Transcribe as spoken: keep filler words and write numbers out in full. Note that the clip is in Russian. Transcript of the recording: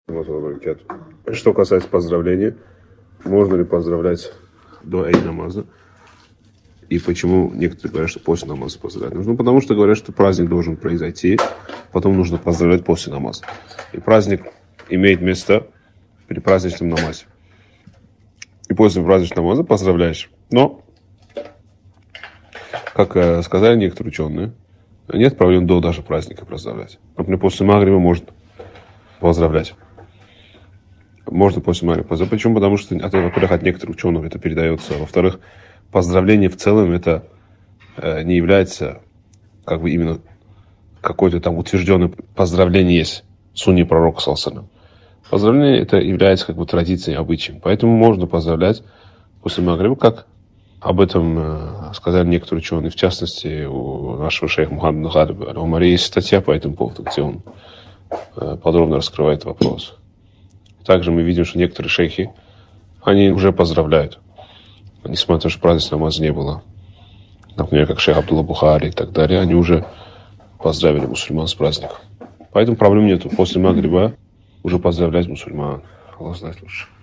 Что касается поздравления, можно ли поздравлять до эйд намаза? И почему некоторые говорят, что после намаза поздравлять нужно? Ну, потому что говорят, что праздник должен произойти, потом нужно поздравлять после намаза. И праздник имеет место при праздничном намазе. И после праздничного намаза поздравляешь. Но, как э, сказали некоторые ученые, нет проблем до даже праздника поздравлять. Например, после магриба можно поздравлять. Можно после магриба поздравлять. Почему? Потому что, во-первых, от некоторых ученых это передается. Во-вторых, поздравление в целом это э, не является как бы именно какое-то там утвержденное поздравление есть в сунне пророка саллаллаху. Поздравление это является как бы традицией, обычаем. Поэтому можно поздравлять после магриба, как об этом э, сказали некоторые ученые. В частности, у нашего шейха Мухаммада Гадаба Аль-Умари есть статья по этому поводу, где он э, подробно раскрывает вопрос. Также мы видим, что некоторые шейхи, они уже поздравляют, несмотря на то, что праздничного намаза не было. Например, как шейх Абдулла Бухари и так далее, они уже поздравили мусульман с праздником. Поэтому проблем нету. После магриба уже поздравлять мусульман. Аллах знает лучше.